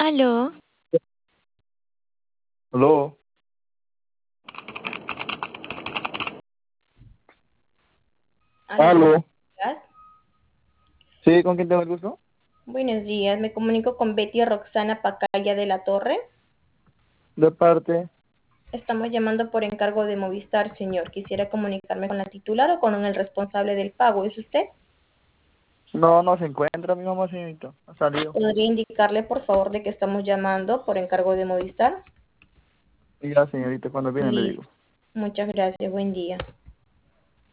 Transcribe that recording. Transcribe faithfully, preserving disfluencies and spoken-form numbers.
Aló, Aló, Aló, buenos aló. días. ¿Sí? ¿Con quién tengo el gusto? Buenos días, me comunico con Betty Roxana Pacaya de la Torre. De parte. Estamos llamando por encargo de Movistar, señor. Quisiera comunicarme con la titular o con el responsable del pago. ¿Es usted? No, no se encuentra mi mamá, señorita. Ha salido. ¿Podría indicarle, por favor, de que estamos llamando por encargo de Movistar? Y ya, señorita, cuando viene le digo. Listo. Muchas gracias. Buen día.